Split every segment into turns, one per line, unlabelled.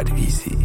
ویزی.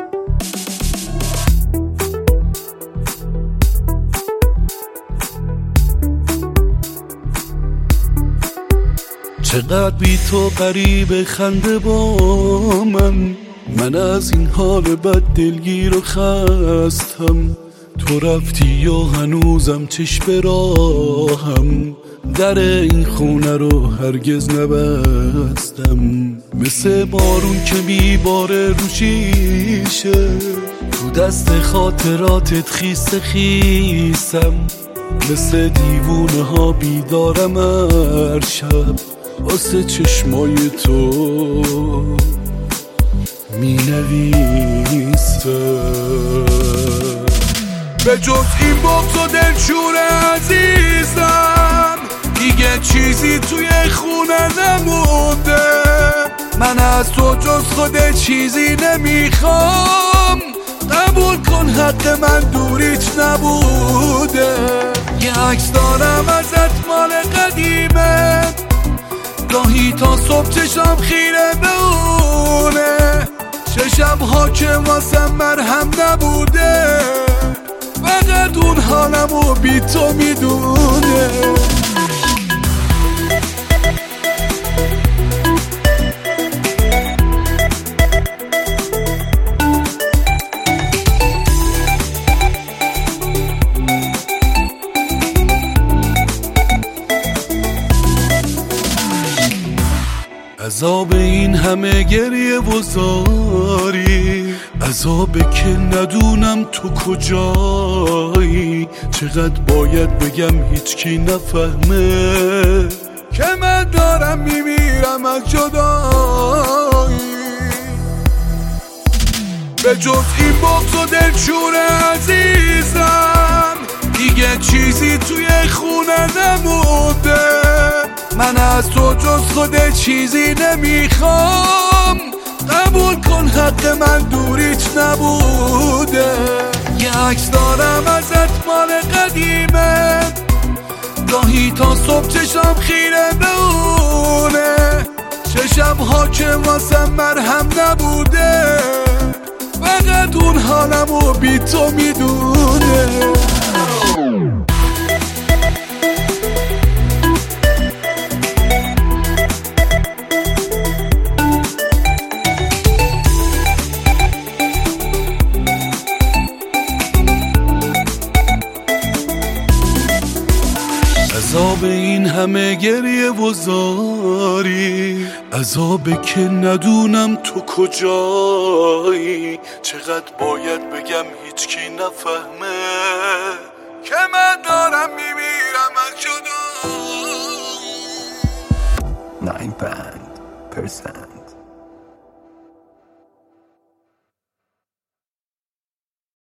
چقدر بی تو غریب خنده با من از این حال بد دلگیر و خستم. تو رفتی یا هنوزم چشم راهم، در این خونه رو هرگز نبستم. مثل بارون که میباره رو شیشه، تو دست خاطراتت خیس خیسم. مثل دیوونه ها بیدارم هر شب، واسه چشمای تو می نویسم. به جز این بغض و دلشور عزیزم دیگه چیزی توی خونه نمونده. من از تو جز خود چیزی نمیخوام، قبول کن حق من دوریت نبوده. یه عکس دارم ازت مال قدیمه، گاهی تا صبح چشم خیره بونه. چه شب‌ها که واسم مرهم نبوده، فقط اون حالمو بی تو میدونه. عذاب این همه گریه و زاری، عذاب که ندونم تو کجایی. چقدر باید بگم هیچکی نفهمه که من دارم میمیرم از جدایی. به جز این بغض و دلشور عزیزم دیگه چیزی توی خونه نمونده. من از تو جز خود چیزی نمیخوام، قبول کن حق من دوریت نبوده. یه عکس دارم ازت مال قدیمه، گاهی تا صبح چشم خیره بونه. چه شب‌ها که واسم مرهم نبوده، فقط اون حالمو بی تو میدونه. عذاب این همه گریه و زاری، عذاب که ندونم تو کجایی. چقدر باید بگم هیچکی نفهمه که من دارم میمیرم از جدایی.
9%